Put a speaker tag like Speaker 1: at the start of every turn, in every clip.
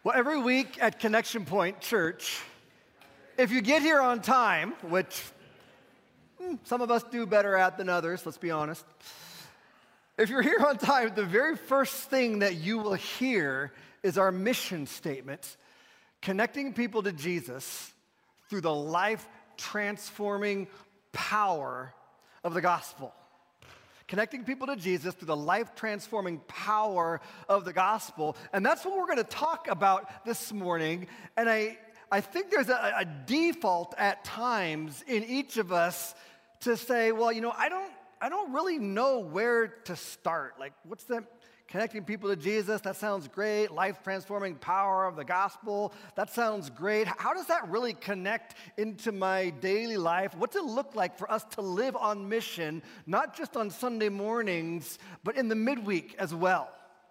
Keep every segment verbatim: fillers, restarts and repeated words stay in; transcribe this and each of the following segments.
Speaker 1: Well, every week at Connection Point Church, if you get here on time, which hmm, some of us do better at than others, let's be honest. If you're here on time, the very first thing that you will hear is our mission statement, connecting people to Jesus through the life-transforming power of the gospel. Connecting people to Jesus through the life-transforming power of the gospel. And that's what we're going to talk about this morning. And I, I think there's a, a default at times in each of us to say, well, you know, I don't, I don't really know where to start. Like, what's the connecting people to Jesus? That sounds great. Life-transforming power of the gospel. That sounds great. How does that really connect into my daily life? What's it look like for us to live on mission, not just on Sunday mornings, but in the midweek as well?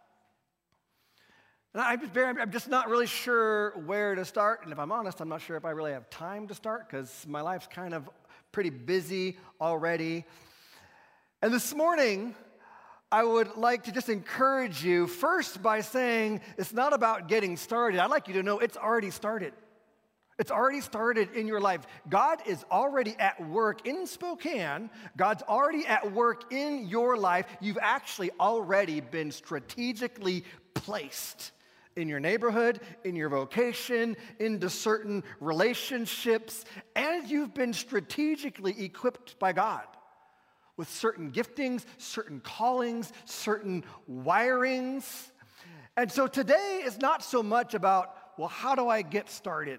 Speaker 1: And I'm just, very, I'm just not really sure where to start. And if I'm honest, I'm not sure if I really have time to start because my life's kind of pretty busy already. And this morning, I would like to just encourage you first by saying it's not about getting started. I'd like you to know it's already started. It's already started in your life. God is already at work in Spokane. God's already at work in your life. You've actually already been strategically placed in your neighborhood, in your vocation, into certain relationships, and you've been strategically equipped by God with certain giftings, certain callings, certain wirings. And so today is not so much about, well, how do I get started?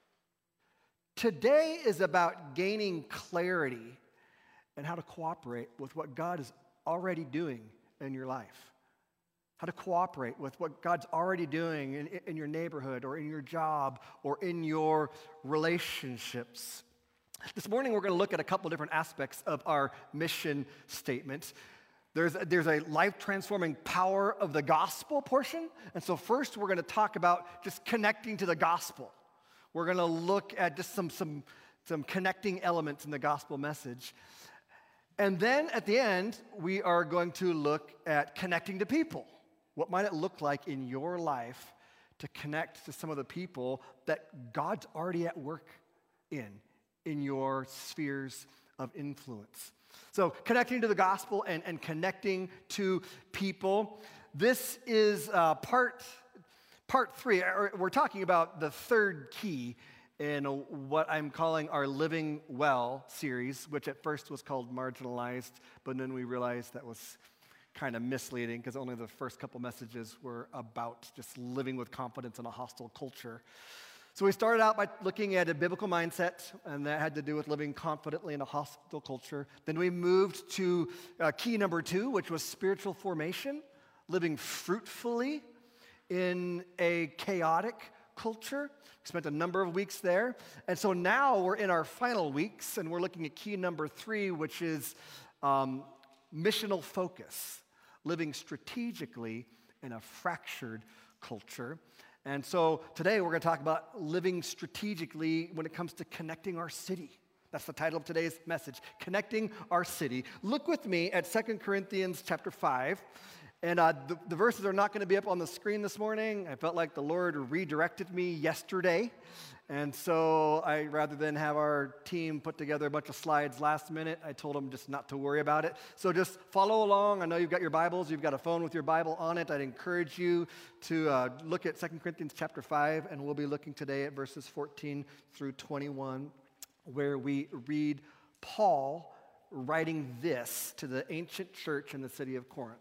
Speaker 1: Today is about gaining clarity and how to cooperate with what God is already doing in your life. How to cooperate with what God's already doing in, in your neighborhood or in your job or in your relationships. This morning, we're going to look at a couple different aspects of our mission statement. There's, there's a life-transforming power of the gospel portion. And so first, we're going to talk about just connecting to the gospel. We're going to look at just some, some, some connecting elements in the gospel message. And then at the end, we are going to look at connecting to people. What might it look like in your life to connect to some of the people that God's already at work in? in your spheres of influence. So connecting to the gospel and, and connecting to people. This is uh, part, part three. We're talking about the third key in what I'm calling our Living Well series, which at first was called Marginalized, but then we realized that was kind of misleading because only the first couple messages were about just living with confidence in a hostile culture. So we started out by looking at a biblical mindset, and that had to do with living confidently in a hostile culture. Then we moved to uh, key number two, which was spiritual formation, living fruitfully in a chaotic culture. We spent a number of weeks there. And so now we're in our final weeks, and we're looking at key number three, which is um, missional focus, living strategically in a fractured culture. And so today we're going to talk about living strategically when it comes to connecting our city. That's the title of today's message, Connecting Our City. Look with me at Second Corinthians chapter five. And uh, the, the verses are not going to be up on the screen this morning. I felt like the Lord redirected me yesterday. And so I, rather than have our team put together a bunch of slides last minute, I told them just not to worry about it. So just follow along. I know you've got your Bibles. You've got a phone with your Bible on it. I'd encourage you to uh, look at Second Corinthians chapter five, and we'll be looking today at verses fourteen through twenty-one, where we read Paul writing this to the ancient church in the city of Corinth.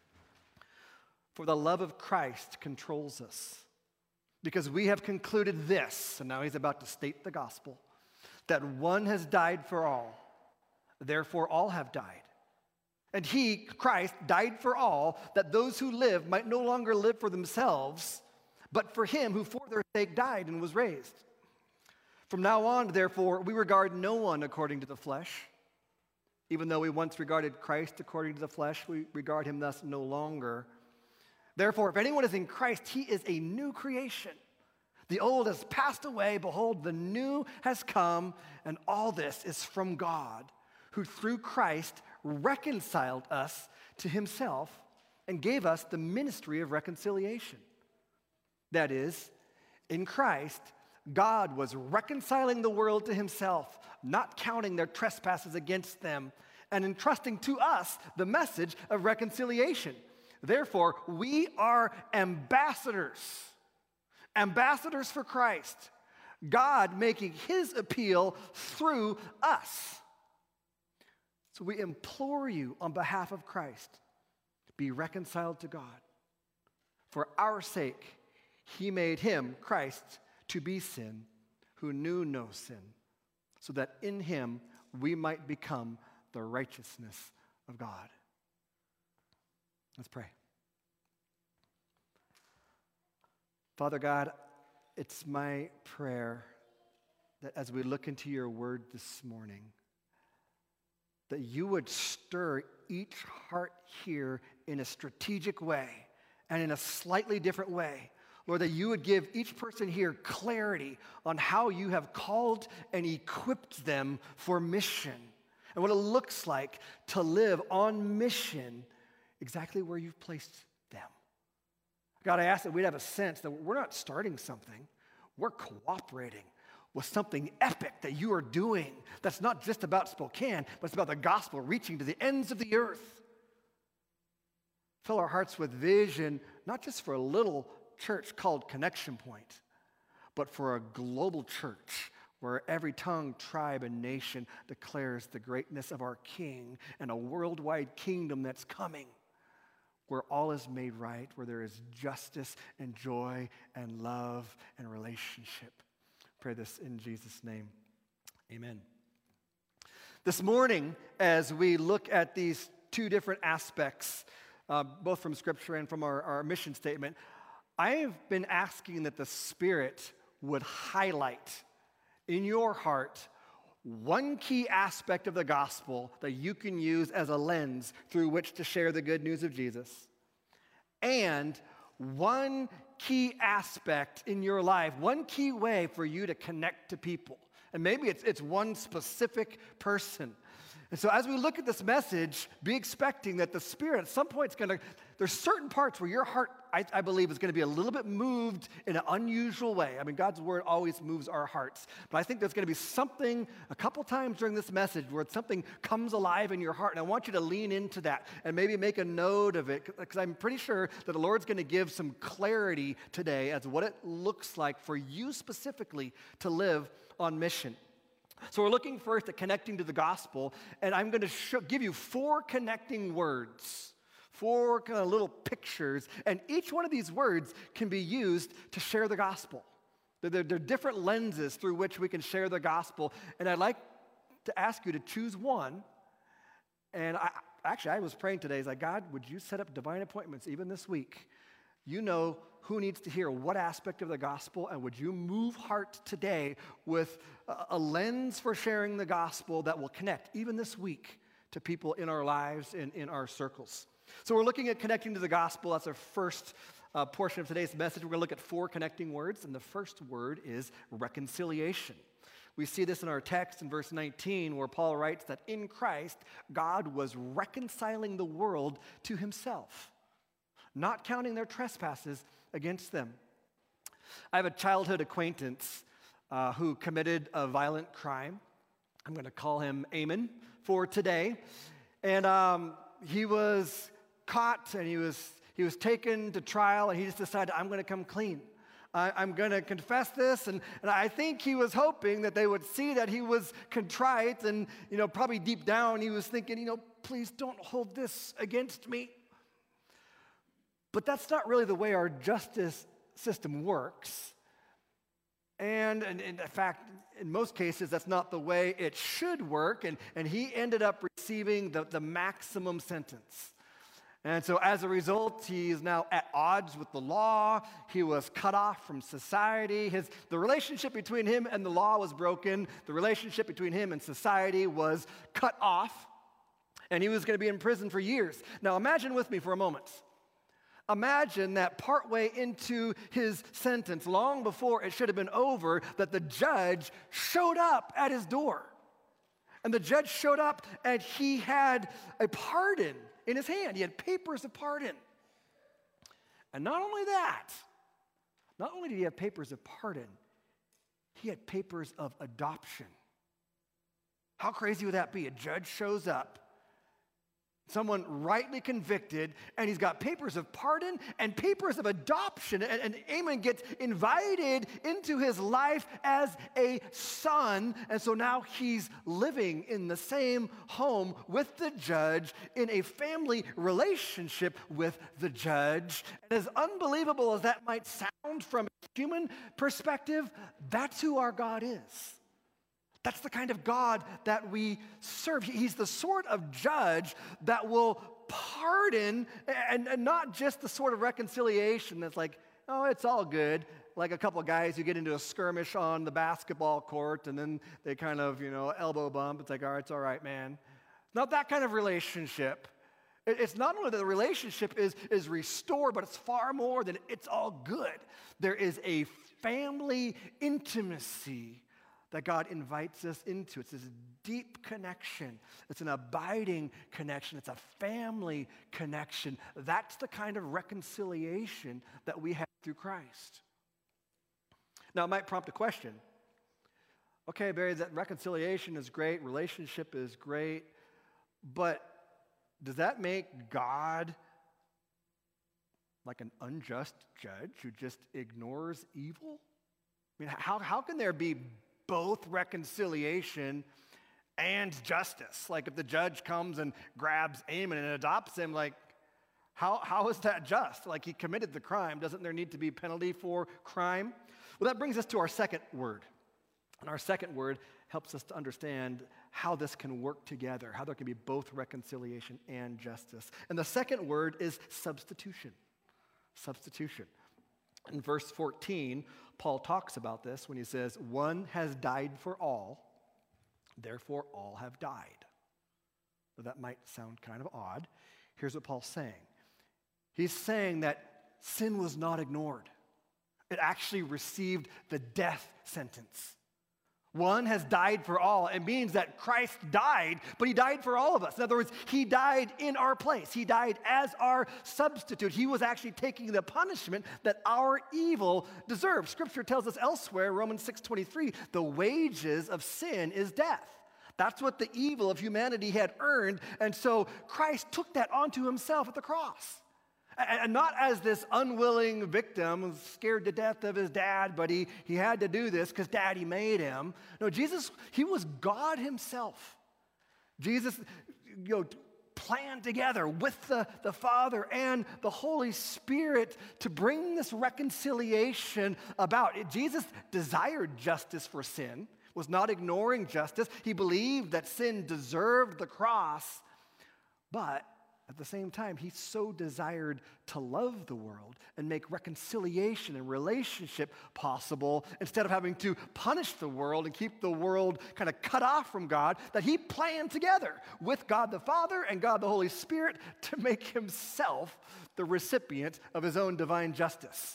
Speaker 1: For the love of Christ controls us, because we have concluded this, and now he's about to state the gospel, that one has died for all, therefore all have died. And he, Christ, died for all, that those who live might no longer live for themselves, but for him who for their sake died and was raised. From now on, therefore, we regard no one according to the flesh. Even though we once regarded Christ according to the flesh, we regard him thus no longer. Therefore, if anyone is in Christ, he is a new creation. The old has passed away. Behold, the new has come. And all this is from God, who through Christ reconciled us to himself and gave us the ministry of reconciliation. That is, In Christ, God was reconciling the world to himself, not counting their trespasses against them, and entrusting to us the message of reconciliation. Therefore, we are ambassadors, ambassadors for Christ, God making his appeal through us. So we implore you on behalf of Christ, be reconciled to God. For our sake, he made him, Christ, to be sin, who knew no sin, so that in him we might become the righteousness of God. Let's pray. Father God, it's my prayer that as we look into your word this morning, that you would stir each heart here in a strategic way and in a slightly different way. Lord, that you would give each person here clarity on how you have called and equipped them for mission and what it looks like to live on mission exactly where you've placed them. God, I ask that we'd have a sense that we're not starting something, we're cooperating with something epic that you are doing that's not just about Spokane, but it's about the gospel reaching to the ends of the earth. Fill our hearts with vision, not just for a little church called Connection Point, but for a global church where every tongue, tribe, and nation declares the greatness of our King and a worldwide kingdom that's coming, where all is made right, where there is justice and joy and love and relationship. Pray this in Jesus' name. Amen. This morning, as we look at these two different aspects, uh, both from Scripture and from our, our mission statement, I have been asking that the Spirit would highlight in your heart one key aspect of the gospel that you can use as a lens through which to share the good news of Jesus, and one key aspect in your life, one key way for you to connect to people. And maybe it's, it's one specific person. And so as we look at this message, be expecting that the Spirit at some point is going to, there's certain parts where your heart, I, I believe, is going to be a little bit moved in an unusual way. I mean, God's word always moves our hearts. But I think there's going to be something a couple times during this message where something comes alive in your heart. And I want you to lean into that and maybe make a note of it, because I'm pretty sure that the Lord's going to give some clarity today as to what it looks like for you specifically to live on mission. So we're looking first at connecting to the gospel, and I'm going to show, give you four connecting words, four kind of little pictures, and each one of these words can be used to share the gospel. They're, they're, they're different lenses through which we can share the gospel, and I'd like to ask you to choose one. And I, actually, I was praying today, I was like, God, would you set up divine appointments even this week? You know who needs to hear what aspect of the gospel, and would you move heart today with a, a lens for sharing the gospel that will connect, even this week, to people in our lives and in our circles. So we're looking at connecting to the gospel. That's our first uh, portion of today's message. We're going to look at four connecting words, and the first word is reconciliation. We see this in our text in verse nineteen, where Paul writes that in Christ, God was reconciling the world to himself, not counting their trespasses against them. I have a childhood acquaintance uh, who committed a violent crime. I'm going to call him Amon for today. And um, he was caught, and he was he was taken to trial, and he just decided, I'm going to come clean. I, I'm going to confess this, and, and I think he was hoping that they would see that he was contrite, and you know, probably deep down he was thinking, you know, please don't hold this against me. But that's not really the way our justice system works. And, and, and in fact, in most cases, that's not the way it should work. And, and he ended up receiving the, the maximum sentence. And so as a result, he is now at odds with the law. He was cut off from society. His, the relationship between him and the law was broken. The relationship between him and society was cut off. And he was going to be in prison for years. Now imagine with me for a moment. Imagine that partway into his sentence, long before it should have been over, that the judge showed up at his door. And the judge showed up, and he had a pardon in his hand. He had papers of pardon. And not only that, not only did he have papers of pardon, he had papers of adoption. How crazy would that be? A judge shows up, someone rightly convicted, and he's got papers of pardon and papers of adoption. And, and Amon gets invited into his life as a son. And so now he's living in the same home with the judge, in a family relationship with the judge. And as unbelievable as that might sound from a human perspective, that's who our God is. That's the kind of God that we serve. He's the sort of judge that will pardon, and, and not just the sort of reconciliation that's like, oh, it's all good. Like a couple of guys who get into a skirmish on the basketball court, and then they kind of, you know, elbow bump. It's like, all right, it's all right, man. Not that kind of relationship. It's not only that the relationship is, is restored, but it's far more than it's all good. There is a family intimacy that God invites us into. It's this deep connection. It's an abiding connection. It's a family connection. That's the kind of reconciliation that we have through Christ. Now, it might prompt a question. Okay, Barry, that reconciliation is great, relationship is great, but does that make God like an unjust judge who just ignores evil? I mean, how, how can there be both reconciliation and justice? Like if the judge comes and grabs Amon and adopts him, like how, how is that just? Like he committed the crime. Doesn't there need to be penalty for crime? Well, that brings us to our second word. And our second word helps us to understand how this can work together, how there can be both reconciliation and justice. And the second word is substitution. Substitution. In verse fourteen, Paul talks about this when he says, one has died for all, therefore all have died. Well, that might sound kind of odd. Here's what Paul's saying. He's saying that sin was not ignored. It actually received the death sentence. One has died for all. It means that Christ died, but he died for all of us. In other words, he died in our place. He died as our substitute. He was actually taking the punishment that our evil deserved. Scripture tells us elsewhere, Romans six twenty-three, the wages of sin is death. That's what the evil of humanity had earned, and so Christ took that onto himself at the cross. And not as this unwilling victim scared to death of his dad, but he, he had to do this because daddy made him. No, Jesus, he was God himself. Jesus, you know, planned together with the, the Father and the Holy Spirit to bring this reconciliation about. Jesus desired justice for sin, was not ignoring justice. He believed that sin deserved the cross, but at the same time, he so desired to love the world and make reconciliation and relationship possible instead of having to punish the world and keep the world kind of cut off from God, that he planned together with God the Father and God the Holy Spirit to make himself the recipient of his own divine justice.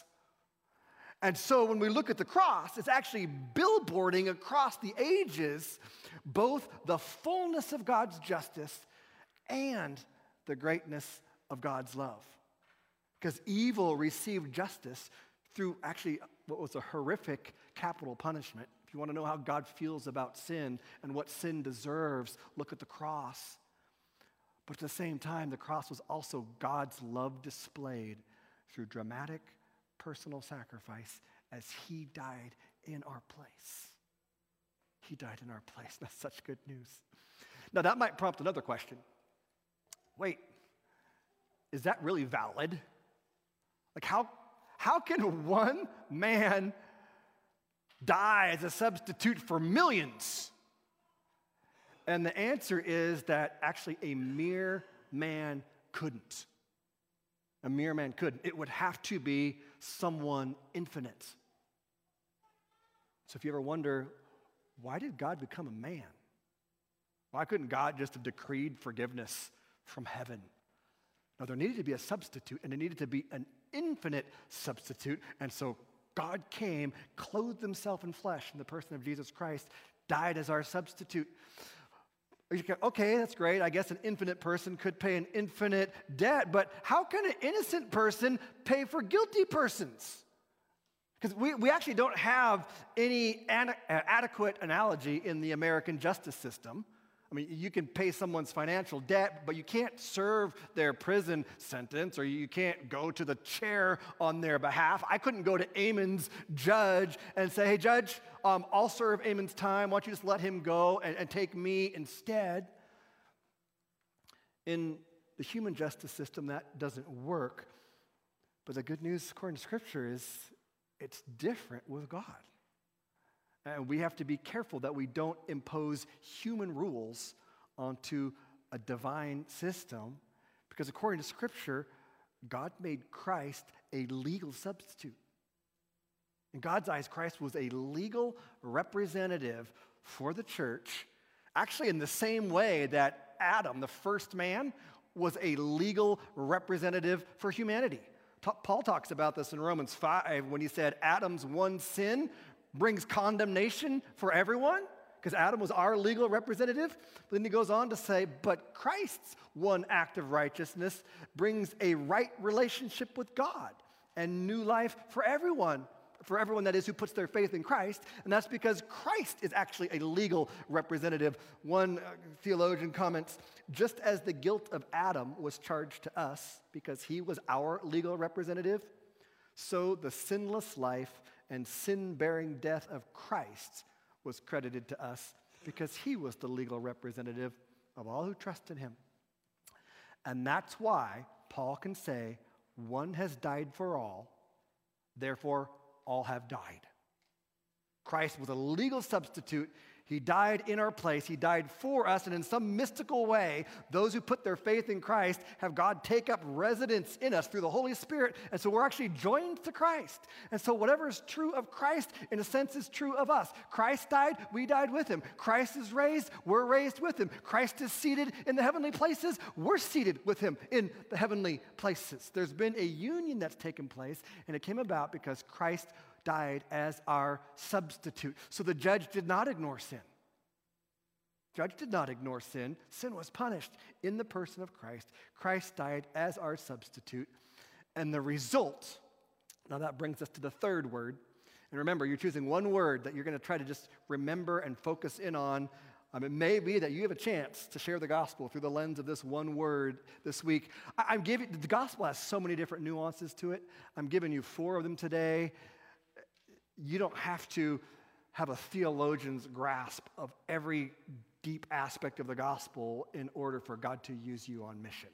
Speaker 1: And so when we look at the cross, it's actually billboarding across the ages both the fullness of God's justice and the greatness of God's love. Because evil received justice through actually what was a horrific capital punishment. If you want to know how God feels about sin and what sin deserves, look at the cross. But at the same time, the cross was also God's love displayed through dramatic personal sacrifice as he died in our place. He died in our place. That's such good news. Now, that might prompt another question. Wait, is that really valid? Like how, how can one man die as a substitute for millions? And the answer is that actually a mere man couldn't. A mere man couldn't. It would have to be someone infinite. So if you ever wonder, why did God become a man? Why couldn't God just have decreed forgiveness from heaven? Now, there needed to be a substitute, and there needed to be an infinite substitute. And so God came, clothed himself in flesh in the person of Jesus Christ, died as our substitute. Okay, that's great. I guess an infinite person could pay an infinite debt, but how can an innocent person pay for guilty persons? Because we, we actually don't have any ana- adequate analogy in the American justice system. I mean, you can pay someone's financial debt, but you can't serve their prison sentence, or you can't go to the chair on their behalf. I couldn't go to Amon's judge and say, hey, judge, um, I'll serve Amon's time. Why don't you just let him go and, and take me instead? In the human justice system, that doesn't work. But the good news, according to Scripture, is it's different with God. And we have to be careful that we don't impose human rules onto a divine system, because according to Scripture, God made Christ a legal substitute. In God's eyes, Christ was a legal representative for the church, actually in the same way that Adam, the first man, was a legal representative for humanity. Paul talks about this in Romans five when he said Adam's one sin brings condemnation for everyone, because Adam was our legal representative. But then he goes on to say, but Christ's one act of righteousness brings a right relationship with God and new life for everyone, for everyone that is who puts their faith in Christ. And that's because Christ is actually a legal representative. One uh, theologian comments, just as the guilt of Adam was charged to us because he was our legal representative, so the sinless life and sin-bearing death of Christ was credited to us because he was the legal representative of all who trust in him. And that's why Paul can say, one has died for all, therefore all have died. Christ was a legal substitute. He died in our place. He died for us. And in some mystical way, those who put their faith in Christ have God take up residence in us through the Holy Spirit. And so we're actually joined to Christ. And so whatever is true of Christ, in a sense, is true of us. Christ died, we died with him. Christ is raised, we're raised with him. Christ is seated in the heavenly places, we're seated with him in the heavenly places. There's been a union that's taken place, and it came about because Christ died as our substitute. So the judge did not ignore sin. Judge did not ignore sin. Sin was punished in the person of Christ. Christ died as our substitute. And the result, now that brings us to the third word. And remember, you're choosing one word that you're going to try to just remember and focus in on. Um, it may be that you have a chance to share the gospel through the lens of this one word this week. I, I'm giving, the gospel has so many different nuances to it. I'm giving you four of them today. You don't have to have a theologian's grasp of every deep aspect of the gospel in order for God to use you on mission.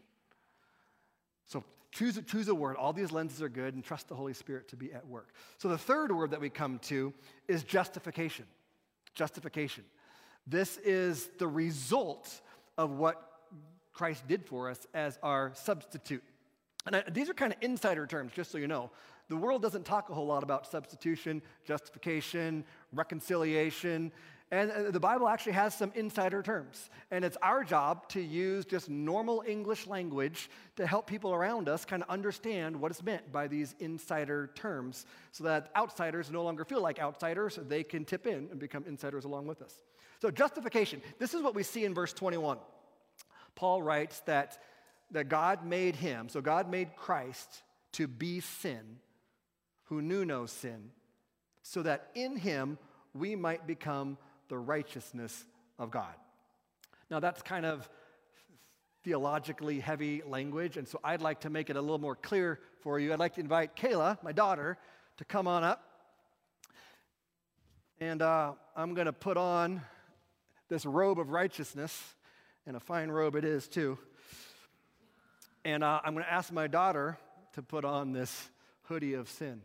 Speaker 1: So choose, choose a word. All these lenses are good, and trust the Holy Spirit to be at work. So the third word that we come to is justification. Justification. This is the result of what Christ did for us as our substitute. And I, these are kind of insider terms, just so you know. The world doesn't talk a whole lot about substitution, justification, reconciliation, and the Bible actually has some insider terms. And it's our job to use just normal English language to help people around us kind of understand what is meant by these insider terms so that outsiders no longer feel like outsiders. They can tip in and become insiders along with us. So justification, this is what we see in verse twenty-one. Paul writes that, that God made him, so God made Christ to be sin, who knew no sin, so that in him we might become the righteousness of God. Now that's kind of theologically heavy language, and so I'd like to make it a little more clear for you. I'd like to invite Kayla, my daughter, to come on up. And uh, I'm going to put on this robe of righteousness, and a fine robe it is too. And uh, I'm going to ask my daughter to put on this hoodie of sin.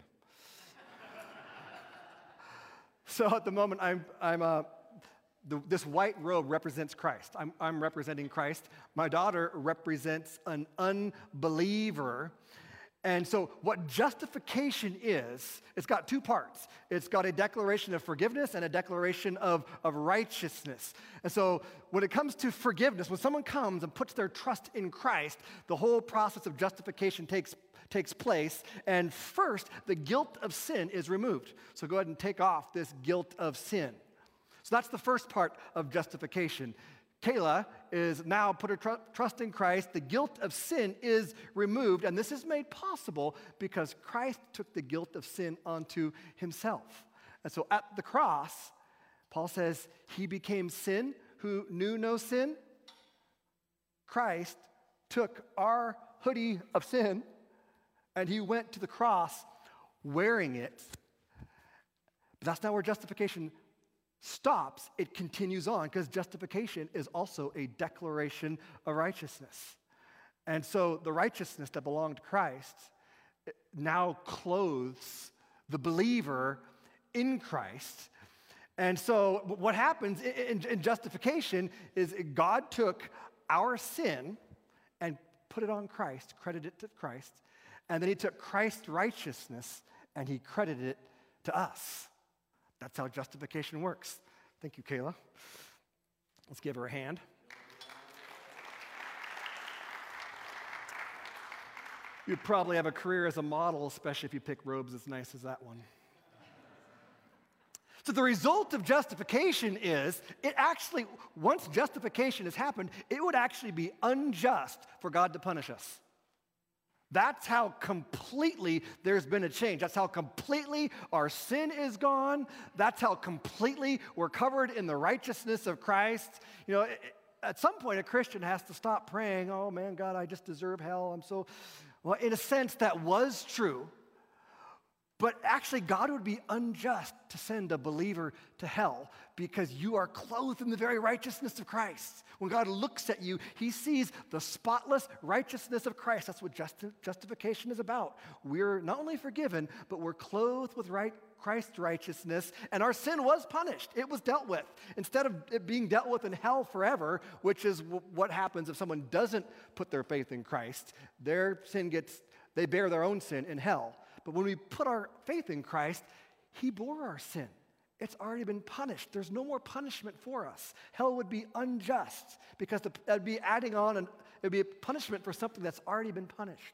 Speaker 1: So at the moment, I'm, I'm uh, the, this white robe represents Christ. I'm, I'm representing Christ. My daughter represents an unbeliever. And so what justification is, it's got two parts. It's got a declaration of forgiveness and a declaration of, of righteousness. And so when it comes to forgiveness, when someone comes and puts their trust in Christ, the whole process of justification takes takes place, and first, the guilt of sin is removed. So go ahead and take off this guilt of sin. So that's the first part of justification. Kayla is now put her tr- trust in Christ. The guilt of sin is removed, and this is made possible because Christ took the guilt of sin onto himself. And so at the cross, Paul says, he became sin who knew no sin. Christ took our hoodie of sin, and he went to the cross wearing it. But that's not where justification stops. It continues on, because justification is also a declaration of righteousness. And so the righteousness that belonged to Christ now clothes the believer in Christ. And so what happens in, in, in justification is God took our sin and put it on Christ, credited it to Christ, and then he took Christ's righteousness and he credited it to us. That's how justification works. Thank you, Kayla. Let's give her a hand. You'd probably have a career as a model, especially if you pick robes as nice as that one. So the result of justification is, it actually, once justification has happened, it would actually be unjust for God to punish us. That's how completely there's been a change. That's how completely our sin is gone. That's how completely we're covered in the righteousness of Christ. You know, at some point, a Christian has to stop praying, oh man, God, I just deserve hell. I'm so, well, in a sense, that was true. But actually, God would be unjust to send a believer to hell because you are clothed in the very righteousness of Christ. When God looks at you, he sees the spotless righteousness of Christ. That's what justi- justification is about. We're not only forgiven, but we're clothed with right, Christ's righteousness, and our sin was punished. It was dealt with. Instead of it being dealt with in hell forever, which is w- what happens if someone doesn't put their faith in Christ, their sin gets, they bear their own sin in hell. But when we put our faith in Christ, he bore our sin. It's already been punished. There's no more punishment for us. Hell would be unjust because that would be adding on, and it would be a punishment for something that's already been punished.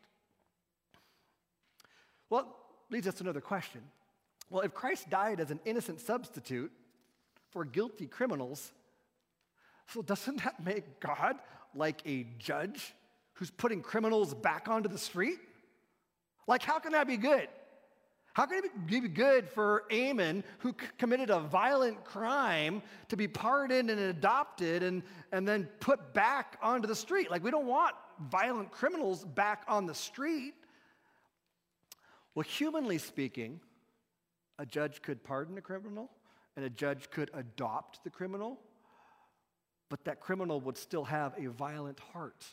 Speaker 1: Well, it leads us to another question. Well, if Christ died as an innocent substitute for guilty criminals, so doesn't that make God like a judge who's putting criminals back onto the street? Like, how can that be good? How can it be good for Amon, who c- committed a violent crime, to be pardoned and adopted and, and then put back onto the street? Like, we don't want violent criminals back on the street. Well, humanly speaking, a judge could pardon a criminal, and a judge could adopt the criminal, but that criminal would still have a violent heart.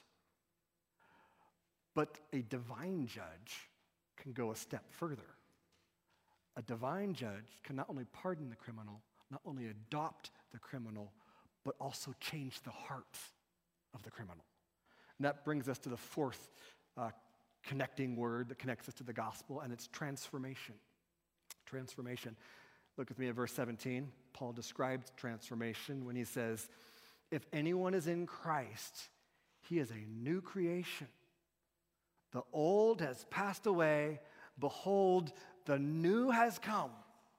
Speaker 1: But a divine judge can go a step further. A divine judge can not only pardon the criminal, not only adopt the criminal, but also change the heart of the criminal. And that brings us to the fourth uh, connecting word that connects us to the gospel, and it's transformation. Transformation. Look with me at verse seventeen. Paul describes transformation when he says, if anyone is in Christ, he is a new creation. The old has passed away. Behold, the new has come.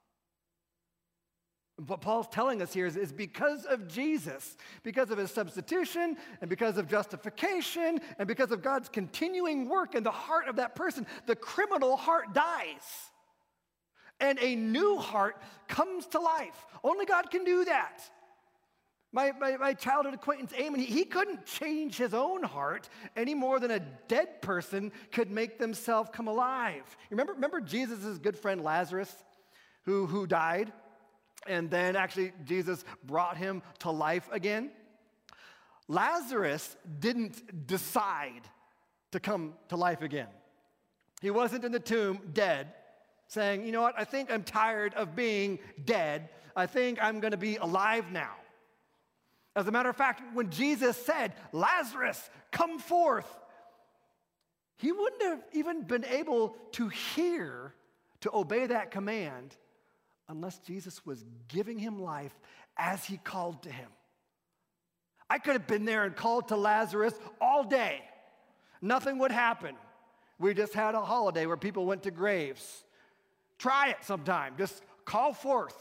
Speaker 1: What Paul's telling us here is, is because of Jesus, because of his substitution, and because of justification, and because of God's continuing work in the heart of that person, the criminal heart dies. And a new heart comes to life. Only God can do that. My, my, my childhood acquaintance, Amon, he, he couldn't change his own heart any more than a dead person could make themselves come alive. Remember, remember Jesus' good friend Lazarus, who, who died? And then actually Jesus brought him to life again. Lazarus didn't decide to come to life again. He wasn't in the tomb dead, saying, you know what, I think I'm tired of being dead. I think I'm going to be alive now. As a matter of fact, when Jesus said, Lazarus, come forth, he wouldn't have even been able to hear, to obey that command, unless Jesus was giving him life as he called to him. I could have been there and called to Lazarus all day. Nothing would happen. We just had a holiday where people went to graves. Try it sometime. Just call forth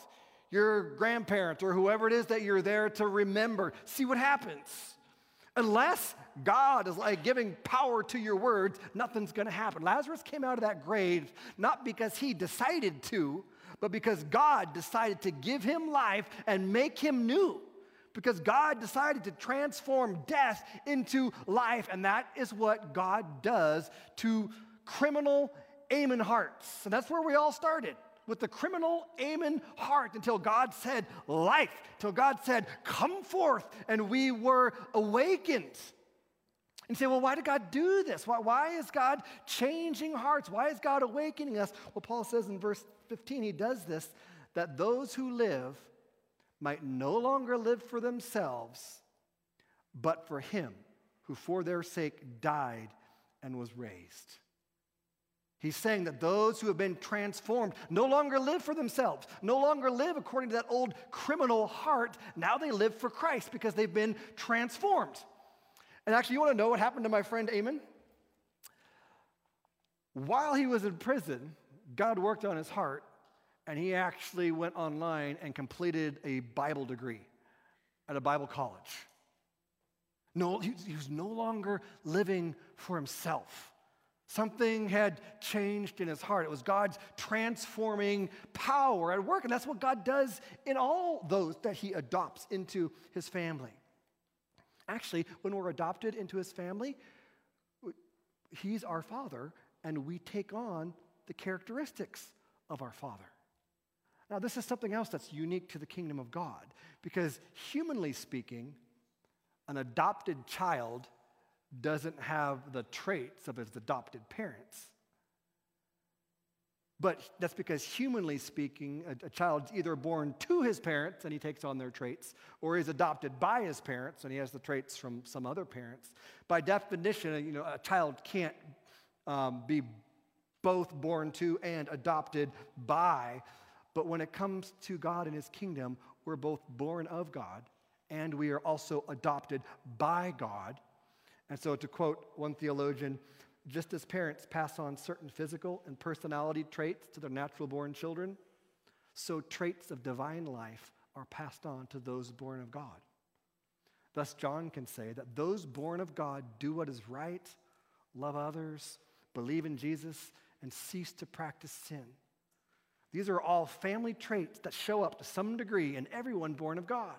Speaker 1: your grandparents, or whoever it is that you're there to remember. See what happens. Unless God is like giving power to your words, nothing's going to happen. Lazarus came out of that grave not because he decided to, but because God decided to give him life and make him new. Because God decided to transform death into life, and that is what God does to criminal Ammon hearts. And that's where we all started, with the criminal Ammon heart, until God said life, until God said come forth, and we were awakened. And you say, well, why did God do this? Why, why is God changing hearts? Why is God awakening us? Well, Paul says in verse fifteen, he does this, that those who live might no longer live for themselves, but for him who for their sake died and was raised. He's saying that those who have been transformed no longer live for themselves, no longer live according to that old criminal heart. Now they live for Christ because they've been transformed. And actually, you want to know what happened to my friend Ammon? While he was in prison, God worked on his heart, and he actually went online and completed a Bible degree at a Bible college. No, he, he was no longer living for himself. Something had changed in his heart. It was God's transforming power at work, and that's what God does in all those that he adopts into his family. Actually, when we're adopted into his family, he's our father, and we take on the characteristics of our father. Now, this is something else that's unique to the kingdom of God, because humanly speaking, an adopted child doesn't have the traits of his adopted parents. But that's because humanly speaking, a, a child's either born to his parents and he takes on their traits, or he's adopted by his parents and he has the traits from some other parents. By definition, you know, a child can't um, be both born to and adopted by. But when it comes to God and his kingdom, we're both born of God and we are also adopted by God. And so, to quote one theologian, just as parents pass on certain physical and personality traits to their natural-born children, so traits of divine life are passed on to those born of God. Thus, John can say that those born of God do what is right, love others, believe in Jesus, and cease to practice sin. These are all family traits that show up to some degree in everyone born of God.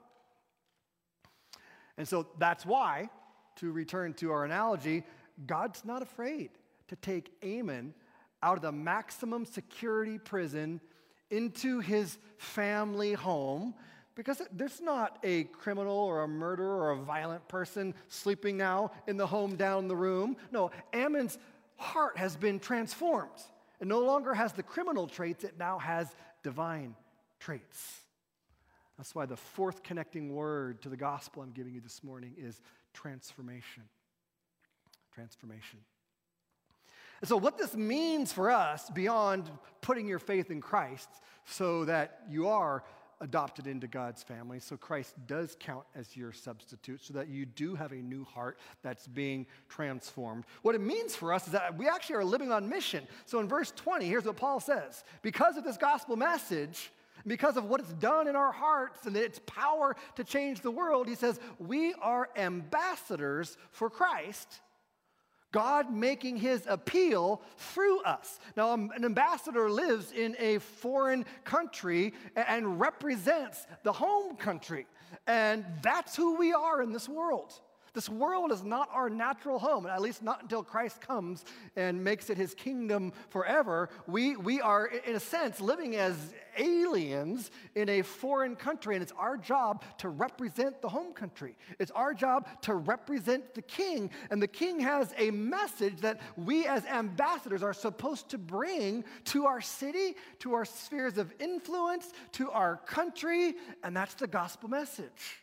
Speaker 1: And so that's why, to return to our analogy, God's not afraid to take Ammon out of the maximum security prison into his family home, because there's not a criminal or a murderer or a violent person sleeping now in the home down the room. No, Ammon's heart has been transformed. It no longer has the criminal traits, it now has divine traits. That's why the fourth connecting word to the gospel I'm giving you this morning is transformation. Transformation. And so what this means for us, beyond putting your faith in Christ so that you are adopted into God's family, so Christ does count as your substitute, so that you do have a new heart that's being transformed. What it means for us is that we actually are living on mission. So in verse twenty, here's what Paul says. Because of this gospel message, because of what it's done in our hearts and its power to change the world, he says, we are ambassadors for Christ, God making his appeal through us. Now, an ambassador lives in a foreign country and represents the home country. And that's who we are in this world. This world is not our natural home, at least not until Christ comes and makes it his kingdom forever. We, we are, in a sense, living as aliens in a foreign country, and it's our job to represent the home country. It's our job to represent the king, and the king has a message that we as ambassadors are supposed to bring to our city, to our spheres of influence, to our country, and that's the gospel message.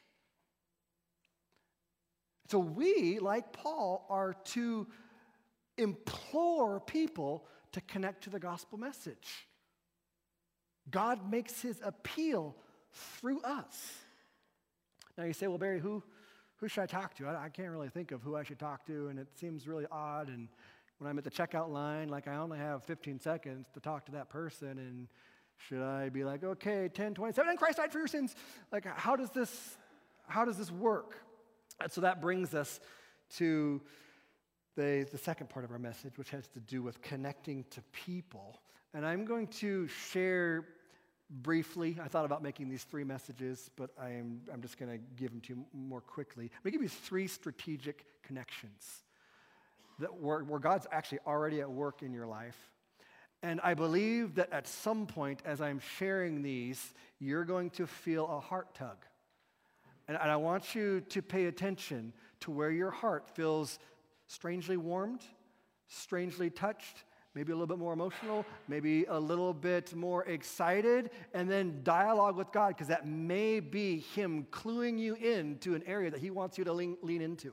Speaker 1: So we, like Paul, are to implore people to connect to the gospel message. God makes his appeal through us. Now you say, well, Barry, who, who should I talk to? I, I can't really think of who I should talk to, and it seems really odd. And when I'm at the checkout line, like I only have fifteen seconds to talk to that person, and Should I be like, okay, ten twenty-seven, and Christ died for your sins? Like, how does this, how does this work? And so that brings us to the, the second part of our message, which has to do with connecting to people. And I'm going to share briefly. I thought about making these three messages, but I am, I'm just going to give them to you more quickly. I'm going to give you three strategic connections that where, where God's actually already at work in your life. And I believe that at some point, as I'm sharing these, you're going to feel a heart tug. And, and I want you to pay attention to where your heart feels strangely warmed, strangely touched, maybe a little bit more emotional, maybe a little bit more excited, and then dialogue with God, because that may be Him cluing you into an area that He wants you to lean, lean into.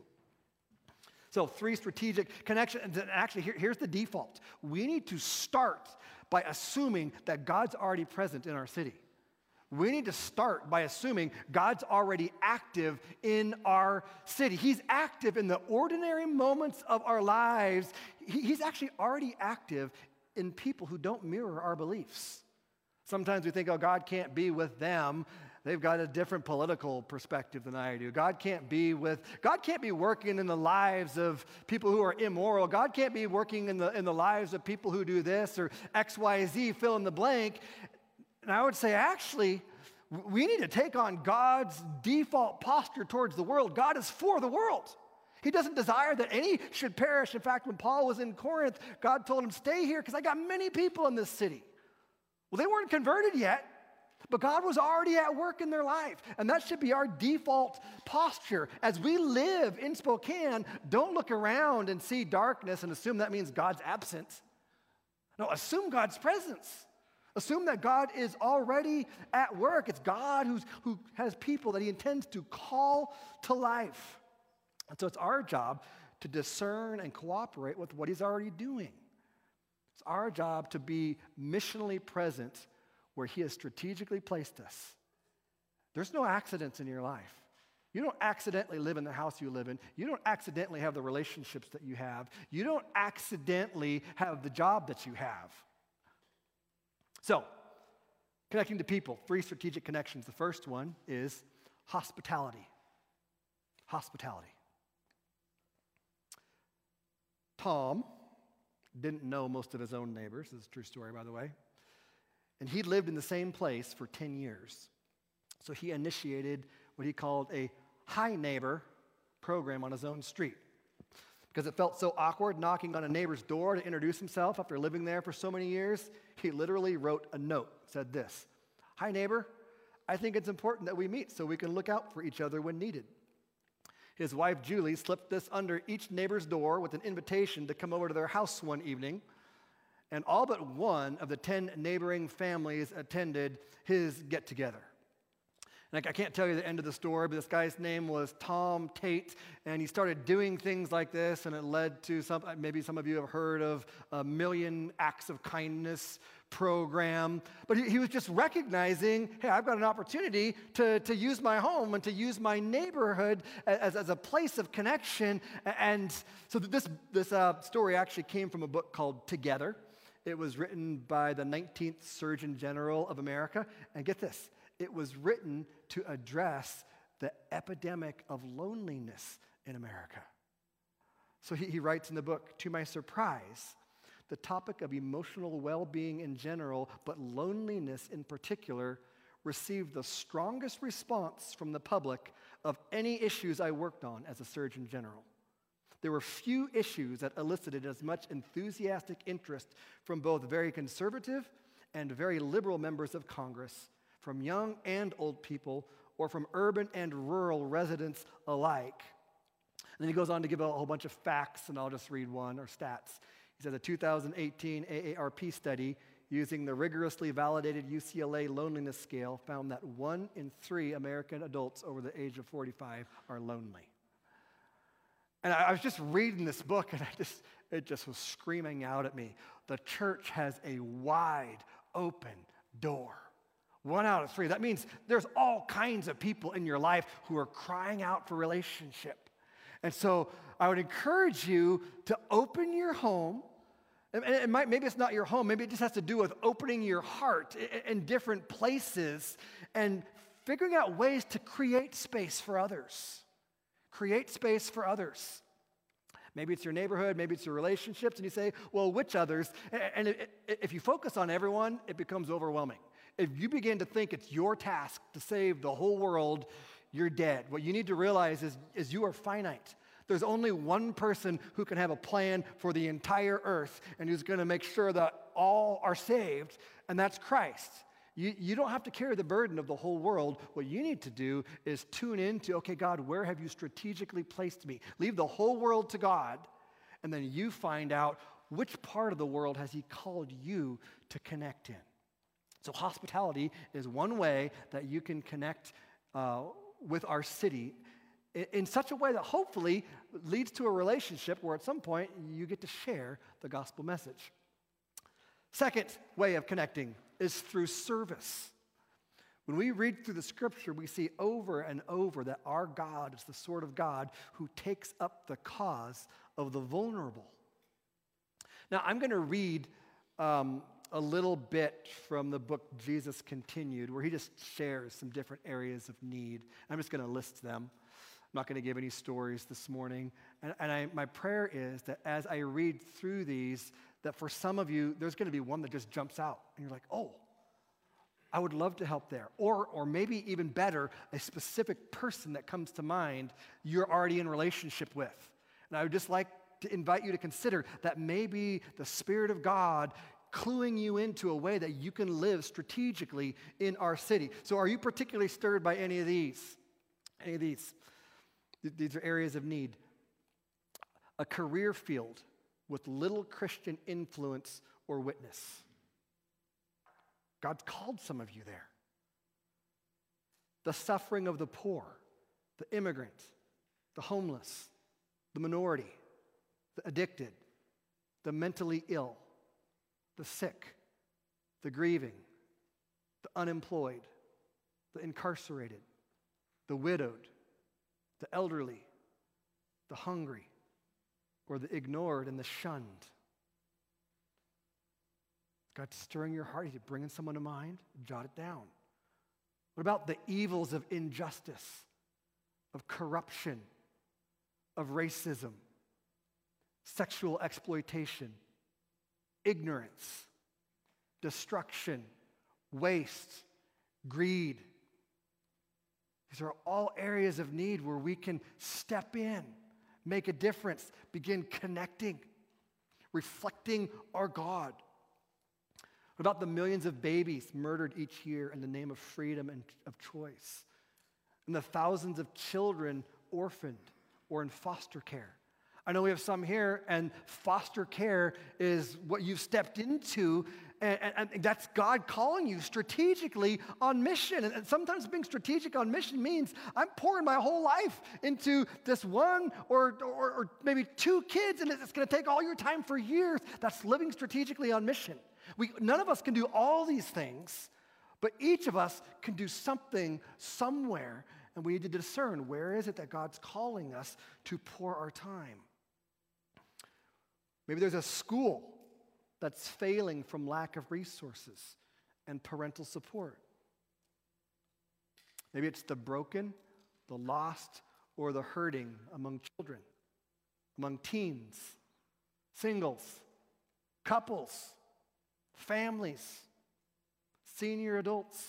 Speaker 1: So three strategic connections. And actually, here, here's the default. We need to start by assuming that God's already present in our city. We need to start by assuming God's already active in our city. He's active in the ordinary moments of our lives. He, he's actually already active in people who don't mirror our beliefs. Sometimes we think, oh, God can't be with them. They've got a different political perspective than I do. God can't be with, God can't be working in the lives of people who are immoral. God can't be working in the, in the lives of people who do this or X, Y, Z, fill in the blank. And I would say, actually, we need to take on God's default posture towards the world. God is for the world. He doesn't desire that any should perish. In fact, when Paul was in Corinth, God told him, stay here because I got many people in this city. Well, they weren't converted yet, but God was already at work in their life. And that should be our default posture. As we live in Spokane, don't look around and see darkness and assume that means God's absent. No, assume God's presence. Assume that God is already at work. It's God who's, who has people that He intends to call to life. And so it's our job to discern and cooperate with what He's already doing. It's our job to be missionally present where He has strategically placed us. There's no accidents in your life. You don't accidentally live in the house you live in. You don't accidentally have the relationships that you have. You don't accidentally have the job that you have. So, connecting to people, three strategic connections. The first one is hospitality. Hospitality. Tom didn't know most of his own neighbors. This is a true story, by the way. And he lived in the same place for ten years. So he initiated what he called a Hi Neighbor program on his own street. Because it felt so awkward knocking on a neighbor's door to introduce himself after living there for so many years, he literally wrote a note, said this, "Hi neighbor, I think it's important that we meet so we can look out for each other when needed." His wife Julie slipped this under each neighbor's door with an invitation to come over to their house one evening, and all but one of the ten neighboring families attended his get-together. And I can't tell you the end of the story, but this guy's name was Tom Tate, and he started doing things like this, and it led to some, maybe some of you have heard of a Million Acts of Kindness program. But he, he was just recognizing, hey, I've got an opportunity to, to use my home and to use my neighborhood as, as a place of connection. And so this, this uh, story actually came from a book called Together. It was written by the nineteenth Surgeon General of America. And get this, it was written to address the epidemic of loneliness in America. So he, he writes in the book, to my surprise, the topic of emotional well-being in general, but loneliness in particular, received the strongest response from the public of any issues I worked on as a Surgeon General. There were few issues that elicited as much enthusiastic interest from both very conservative and very liberal members of Congress, from young and old people, or from urban and rural residents alike. And then he goes on to give a whole bunch of facts, and I'll just read one, or stats. He says a two thousand eighteen A A R P study using the rigorously validated U C L A loneliness scale found that one in three American adults over the age of forty-five are lonely. And I was just reading this book, and I just it just was screaming out at me. The church has a wide open door. One out of three. That means there's all kinds of people in your life who are crying out for relationship. And so I would encourage you to open your home And, and it might, maybe it's not your home. Maybe it just has to do with opening your heart in, in different places and figuring out ways to create space for others. Create space for others. Maybe it's your neighborhood, maybe it's your relationships, and you say, well, which others? And it, it, if you focus on everyone, it becomes overwhelming. If you begin to think it's your task to save the whole world, you're dead. What you need to realize is, is you are finite. There's only one person who can have a plan for the entire earth and who's going to make sure that all are saved, and that's Christ. You, you don't have to carry the burden of the whole world. What you need to do is tune into, okay, God, where have you strategically placed me? Leave the whole world to God, and then you find out which part of the world has he called you to connect in. So hospitality is one way that you can connect uh, with our city in, in such a way that hopefully leads to a relationship where at some point you get to share the gospel message. Second way of connecting is through service. When we read through the scripture, we see over and over that our God is the sort of God who takes up the cause of the vulnerable. Now, I'm going to read um, a little bit from the book Jesus Continued, where he just shares some different areas of need. I'm just going to list them. I'm not going to give any stories this morning. And, and I, my prayer is that as I read through these, that for some of you, there's going to be one that just jumps out. And you're like, oh, I would love to help there. Or, or maybe even better, a specific person that comes to mind you're already in relationship with. And I would just like to invite you to consider that maybe the Spirit of God cluing you into a way that you can live strategically in our city. So are you particularly stirred by any of these? Any of these? These are areas of need. A career field with little Christian influence or witness. God's called some of you there. The suffering of the poor, the immigrant, the homeless, the minority, the addicted, the mentally ill, the sick, the grieving, the unemployed, the incarcerated, the widowed, the elderly, the hungry, or the ignored and the shunned. God's stirring your heart. He's bringing someone to mind. Jot it down. What about the evils of injustice, of corruption, of racism, sexual exploitation, ignorance, destruction, waste, greed? These are all areas of need where we can step in, make a difference, begin connecting, reflecting our God. What about the millions of babies murdered each year in the name of freedom and of choice? And the thousands of children orphaned or in foster care? I know we have some here, and foster care is what you've stepped into, and, and, and that's God calling you strategically on mission. And, and sometimes being strategic on mission means I'm pouring my whole life into this one or, or, or maybe two kids, and it's going to take all your time for years. That's living strategically on mission. We, none of us can do all these things, but each of us can do something somewhere, and we need to discern where is it that God's calling us to pour our time. Maybe there's a school that's failing from lack of resources and parental support. Maybe it's the broken, the lost, or the hurting among children, among teens, singles, couples, families, senior adults.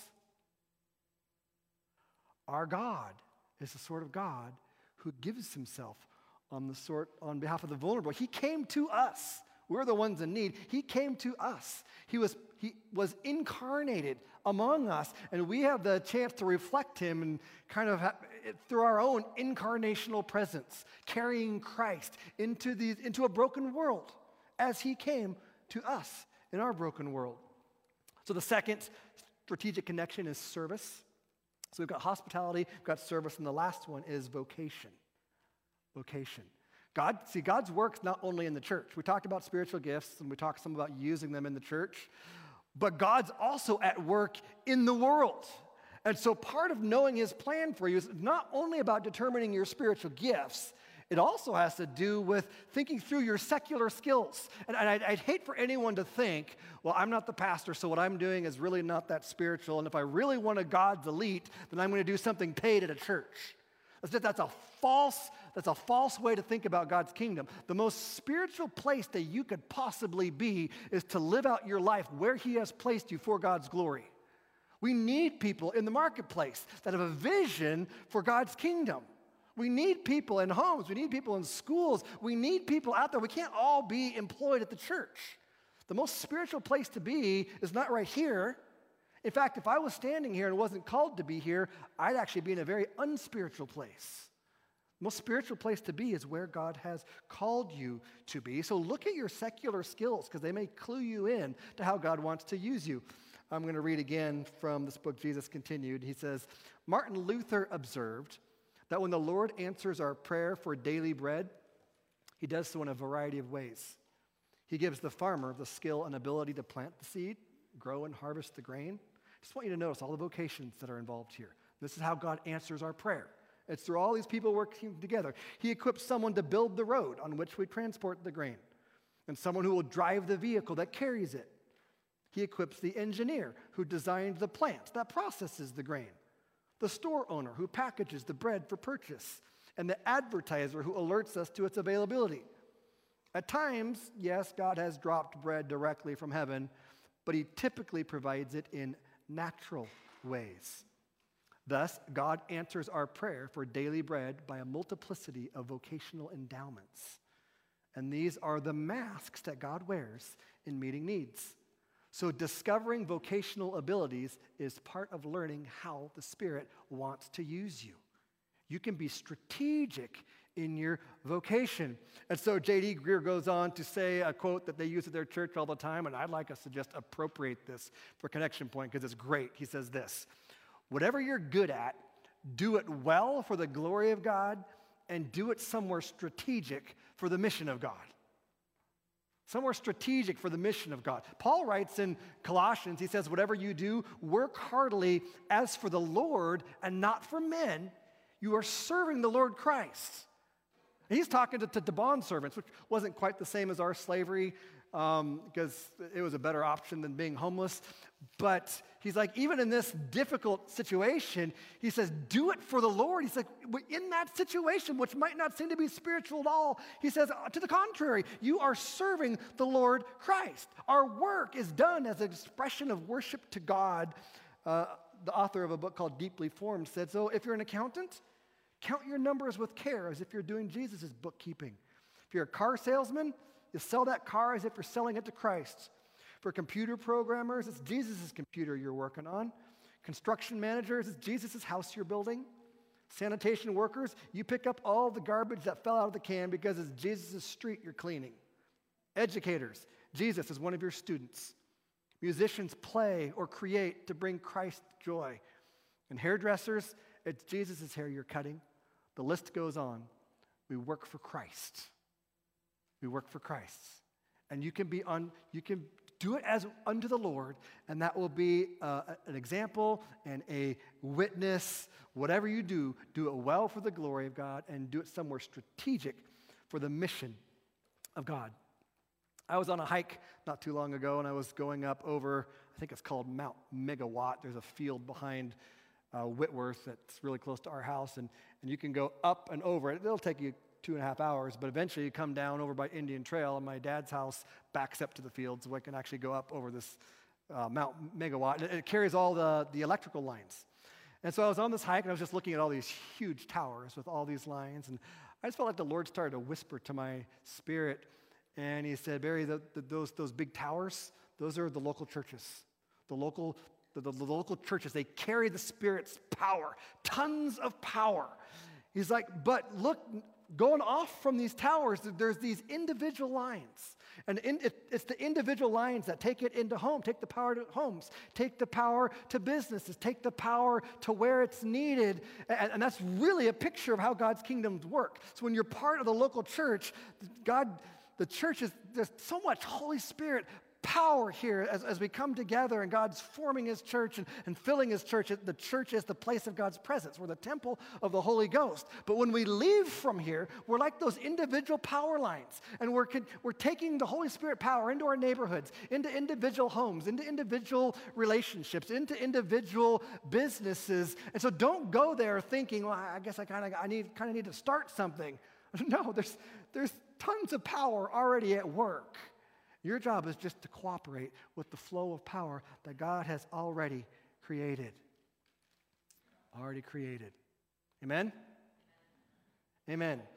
Speaker 1: Our God is the sort of God who gives himself on the sort on behalf of the vulnerable. He came to us. We're the ones in need. He came to us. He was he was incarnated among us, and we have the chance to reflect him and kind of have, through our own incarnational presence, carrying Christ into these into a broken world as he came to us in our broken world. So the second strategic connection is service. So we've got hospitality, we've got service, and the last one is vocation. Vocation. God, see, God's work's not only in the church. We talked about spiritual gifts, and we talked some about using them in the church, but God's also at work in the world. And so part of knowing his plan for you is not only about determining your spiritual gifts, It also has to do with thinking through your secular skills. And, and I'd, I'd hate for anyone to think, well, I'm not the pastor, so what I'm doing is really not that spiritual. And if I really want a God's elite, then I'm going to do something paid at a church. That's, just, that's a false, that's a false way to think about God's kingdom. The most spiritual place that you could possibly be is to live out your life where He has placed you for God's glory. We need people in the marketplace that have a vision for God's kingdom. We need people in homes. We need people in schools. We need people out there. We can't all be employed at the church. The most spiritual place to be is not right here. In fact, if I was standing here and wasn't called to be here, I'd actually be in a very unspiritual place. The most spiritual place to be is where God has called you to be. So look at your secular skills because they may clue you in to how God wants to use you. I'm going to read again from this book, Jesus Continued. He says, Martin Luther observed that when the Lord answers our prayer for daily bread, He does so in a variety of ways. He gives the farmer the skill and ability to plant the seed, grow and harvest the grain. I just want you to notice all the vocations that are involved here. This is how God answers our prayer. It's through all these people working together. He equips someone to build the road on which we transport the grain, and someone who will drive the vehicle that carries it. He equips the engineer who designed the plant that processes the grain, the store owner who packages the bread for purchase, and the advertiser who alerts us to its availability. At times, yes, God has dropped bread directly from heaven, but He typically provides it in natural ways. Thus, God answers our prayer for daily bread by a multiplicity of vocational endowments. And these are the masks that God wears in meeting needs. So discovering vocational abilities is part of learning how the Spirit wants to use you. You can be strategic in your vocation. And so J D Greer goes on to say a quote that they use at their church all the time, and I'd like us to just appropriate this for Connection Point because it's great. He says this, whatever you're good at, do it well for the glory of God and do it somewhere strategic for the mission of God. Somewhere strategic for the mission of God. Paul writes in Colossians, he says, whatever you do, work heartily as for the Lord and not for men. You are serving the Lord Christ. And he's talking to, to, to bond servants, which wasn't quite the same as our slavery um, because it was a better option than being homeless. But he's like, even in this difficult situation, he says, do it for the Lord. He's like, in that situation, which might not seem to be spiritual at all, he says, to the contrary, you are serving the Lord Christ. Our work is done as an expression of worship to God. Uh, the author of a book called Deeply Formed said, so if you're an accountant, count your numbers with care as if you're doing Jesus' bookkeeping. If you're a car salesman, you sell that car as if you're selling it to Christ. For computer programmers, it's Jesus' computer you're working on. Construction managers, it's Jesus' house you're building. Sanitation workers, you pick up all the garbage that fell out of the can because it's Jesus' street you're cleaning. Educators, Jesus is one of your students. Musicians play or create to bring Christ joy. And hairdressers, it's Jesus' hair you're cutting. The list goes on. We work for Christ. We work for Christ. And you can be on, you can do it as unto the Lord, and that will be uh, an example and a witness. Whatever you do, do it well for the glory of God and do it somewhere strategic for the mission of God. I was on a hike not too long ago, and I was going up over, I think it's called Mount Megawatt. There's a field behind uh, Whitworth that's really close to our house, and, and you can go up and over it. It'll take you two and a half hours, but eventually you come down over by Indian Trail, and my dad's house backs up to the field, so I can actually go up over this uh, Mount Megawatt. And it, it carries all the, the electrical lines. And so I was on this hike, and I was just looking at all these huge towers with all these lines, and I just felt like the Lord started to whisper to my spirit, and he said, Barry, the, the, those, those big towers, those are the local churches. The local, the, the, the local churches, they carry the Spirit's power, tons of power. He's like, but look, going off from these towers, there's these individual lines. And in, it, it's the individual lines that take it into home, take the power to homes, take the power to businesses, take the power to where it's needed. And, and that's really a picture of how God's kingdoms work. So when you're part of the local church, God, the church is, there's so much Holy Spirit power here as, as we come together and God's forming his church and, and filling his church. The church is the place of God's presence. We're the temple of the Holy Ghost. But when we leave from here, we're like those individual power lines. And we're, we're taking the Holy Spirit power into our neighborhoods, into individual homes, into individual relationships, into individual businesses. And so don't go there thinking, well, I guess I kind of I need kind of need to start something. No, there's there's tons of power already at work. Your job is just to cooperate with the flow of power that God has already created. Already created. Amen? Amen.